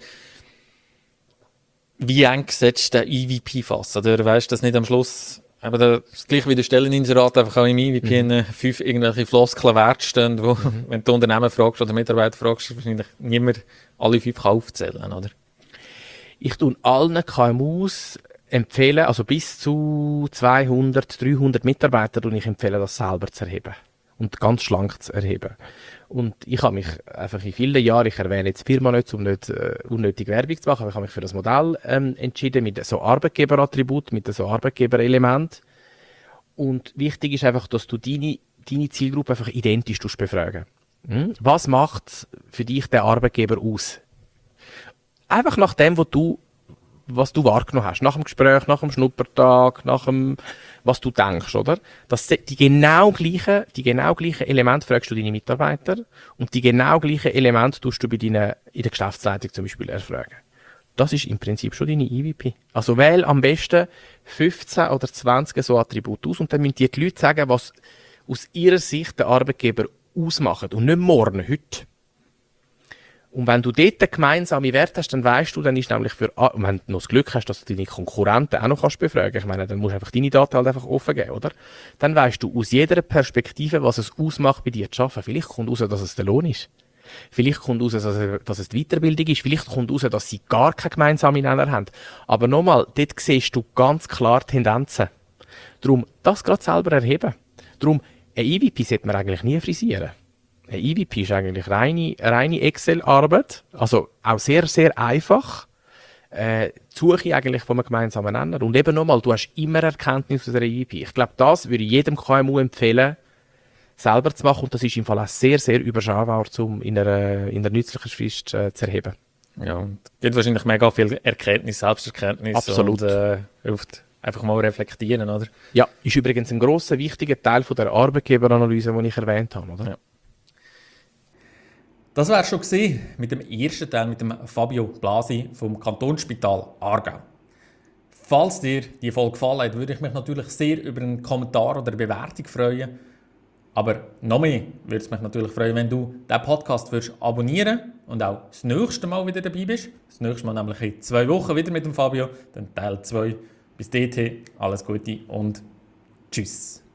Wie eng setzt der EVP fast? Oder weißt du, dass nicht am Schluss eben das gleiche wie der Stelleninserat einfach auch im EVP in 5 irgendwelche Floskeln wert stehen, wo, wenn du Unternehmen fragst oder Mitarbeiter fragst, wahrscheinlich niemand alle 5 kann aufzählen, oder? Ich tue allen KMUs empfehlen, also bis zu 200, 300 Mitarbeiter, und ich empfehle, das selber zu erheben und ganz schlank zu erheben. Und ich habe mich einfach in vielen Jahren, ich erwähne jetzt die Firma nicht, um nicht unnötige Werbung zu machen, aber ich habe mich für das Modell entschieden, mit so Arbeitgeberattribut, mit so Arbeitgeberelement. Und wichtig ist einfach, dass du deine Zielgruppe einfach identisch befragen. Was macht für dich der Arbeitgeber aus? Einfach nach dem, was du wahrgenommen hast, nach dem Gespräch, nach dem Schnuppertag, nach dem, was du denkst, oder? Die genau gleichen Elemente fragst du deine Mitarbeiter und die genau gleichen Elemente tust du in der Geschäftsleitung zum Beispiel erfragen. Das ist im Prinzip schon deine EVP. Also wähl am besten 15 oder 20 so Attribute aus und dann müssen die Leute sagen, was aus ihrer Sicht der Arbeitgeber ausmacht und nicht morgen, heute. Und wenn du dort einen gemeinsamen Wert hast, dann weißt du, dann ist nämlich wenn du noch das Glück hast, dass du deine Konkurrenten auch noch befragen kannst, ich meine, dann musst du einfach deine Daten halt einfach offen geben, oder? Dann weißt du aus jeder Perspektive, was es ausmacht, bei dir zu arbeiten. Vielleicht kommt raus, dass es der Lohn ist. Vielleicht kommt raus, dass es die Weiterbildung ist. Vielleicht kommt raus, dass sie gar keine gemeinsamen Nenner haben. Aber nochmal, dort siehst du ganz klar Tendenzen. Darum, das gerade selber erheben. Darum, ein EVP sollte man eigentlich nie frisieren. Ein EVP ist eigentlich reine Excel-Arbeit, also auch sehr, sehr einfach. Die Suche eigentlich von einem gemeinsamen Nenner. Und eben nochmal, du hast immer Erkenntnis aus einer EVP. Ich glaube, das würde ich jedem KMU empfehlen, selber zu machen. Und das ist im Fall auch sehr, sehr überschaubar, um in der nützlichen Frist zu erheben. Ja, und es gibt wahrscheinlich mega viel Erkenntnis, Selbsterkenntnis. Absolut. Und hilft einfach mal reflektieren, oder? Ja, ist übrigens ein grosser, wichtiger Teil von der Arbeitgeberanalyse, die ich erwähnt habe, oder? Ja. Das war es schon gewesen mit dem ersten Teil mit dem Fabio Blasi vom Kantonsspital Aargau. Falls dir die Folge gefallen hat, würde ich mich natürlich sehr über einen Kommentar oder eine Bewertung freuen. Aber noch mehr würde es mich natürlich freuen, wenn du diesen Podcast abonnieren und auch das nächste Mal wieder dabei bist. Das nächste Mal nämlich in 2 Wochen wieder mit dem Fabio, dann Teil 2. Bis dahin, alles Gute und tschüss.